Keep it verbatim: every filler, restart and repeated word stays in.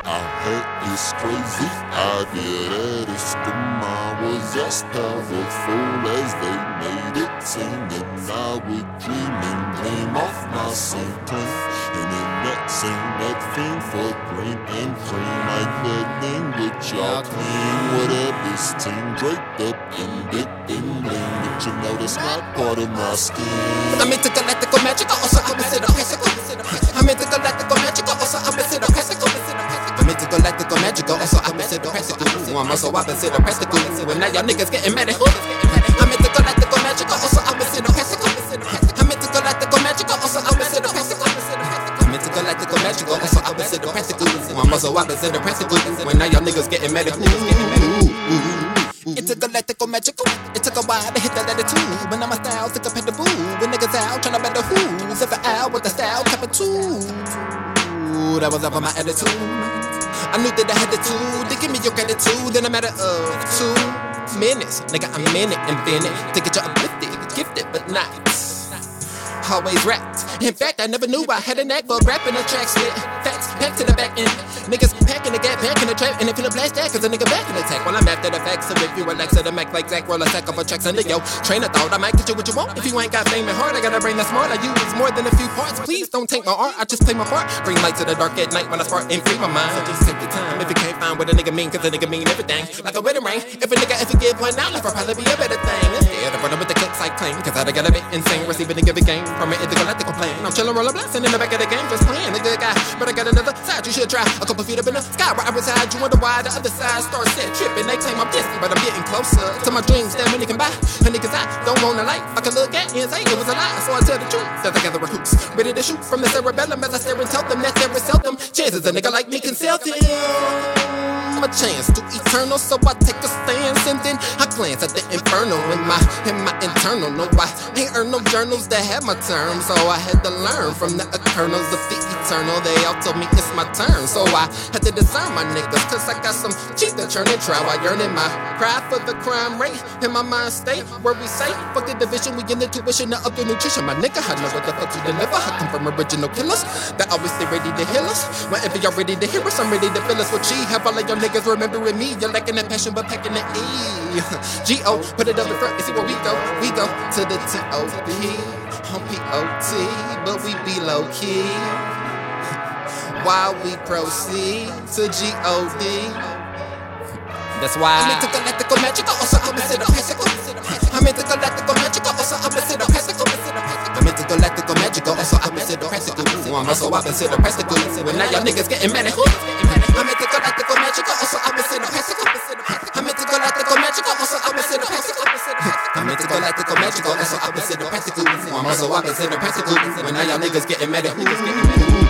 I had this crazy idea that it's the mind was as powerful as they made it seem. And I would dream and dream off my same plane, and in that scene, that fiend for green and cream, like that thing with y'all clean with this team draped up in big and bling. But you know that's not part of my scheme. I'm into galactical magic, also opposite of classical. I'm into galactical magic, also opposite of classical. I'm into galactical magic, also opposite of practical. I'm also opposite of practical. When now y'all niggas getting mad at who? I'm into galactical magic, also opposite of classical. I'm into galactical magic, also opposite of practical. I'm into galactical magic, also opposite of practical. I'm also opposite of practical. When now y'all niggas getting mad at who? It's a galactical magical. It took a while to hit that attitude. When I'm a style, took a pet the boo. When niggas out, tryna better who? Zip it out with the style, cap it too. That was up on my attitude. I knew that I had the tool to give me your gratitude in a matter of two minutes. Nigga, I'm in it and been it to get you uplifted, gifted, but not always wrapped. In fact, I never knew I had a knack for rapping a track split. Facts, packed to the back end. Niggas packing the gap, back in the trap, and they finna blast that, cause a nigga back in attack. While I'm after the facts, so if you relax at the Mac like Zach, roll a sack of a tracks under yo train of thought. I might get you what you want. If you ain't got fame and heart, I got a brain that's smart. I use more than a few parts. Please don't take my art, I just play my part. Bring light to the dark at night when I spark and free my mind. So just take your time. If you can't find what a nigga mean, cause a nigga mean everything. Like a wedding ring. If a nigga ever give one out, life will probably be a better thing. Instead of running with the clicks like clean, cause I got a bit insane. Receiving a given game from an intergalactical plane. I'm chillin', rollin', blasting in the back of the game, just playing the good guy. But I got another side, you should try. A couple feet up in the sky, where I reside. You wonder why the other side starts set tripping. They claim I'm distant, but I'm getting closer to my dreams that money can buy. And niggas I don't want a life I can look at and say it was a lie. So I tell the truth that I gather recruits, ready to shoot from the cerebellum as I stare and tell them that there is seldom chances a nigga like me can sell them a chance to eternal, so I take a stance and then I glance at the infernal in my in my internal. No, I ain't earned no journals that had my term, so I had to learn from the eternals of the eternal. They all told me it's my turn, so I had to discern my niggas, cause I got some cheap to churn and try while yearning my cry for the crime rate in my mind state where we say fuck the division, we in the tuition of the nutrition. My nigga, I know what the fuck to deliver. I come from original killers that always stay ready to heal us. Whenever y'all ready to hear us, I'm ready to fill us with G. Have all of your niggas remembering me. You're lacking that passion but packing the E. G O, put it up in front and see where we go. We go to the T O P on P O T, but we be low key while we proceed to G O D. That's why I'm into galactical magical, also opposite of classical. I'm into galactical magical, also opposite of classical. I'm into galactical magical, also opposite of practical. I'm also opposite of practical. When now y'all niggas getting mad at who? I'm into galactical magical, also opposite of practical. I'm into galactical magical, also opposite of practical. I'm into galactical magical, also opposite of practical. I'm also opposite of practical. When now y'all niggas getting mad at who?